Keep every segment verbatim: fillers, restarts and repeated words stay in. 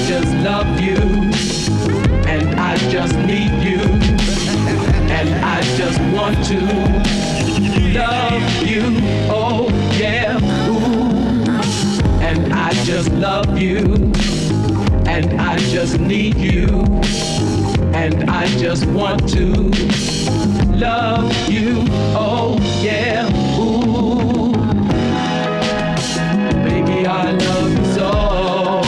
just love you, and I just need you, and I just want to love you, oh yeah, ooh. And I just love you, and I just need you, and I just want to love you, oh yeah, ooh. Baby, I love you so.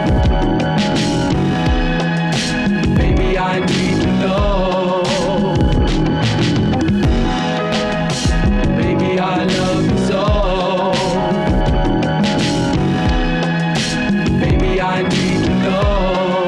Baby, I need to know. Baby, I love you so. Baby, I need to know.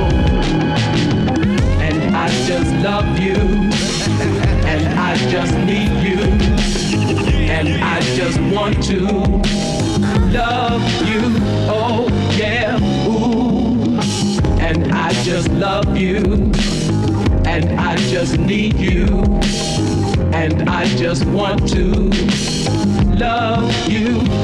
And I just love you, and I just need you, and I just want to love you, oh yeah, ooh. And I just love you, and I just need you, and I just want to love you,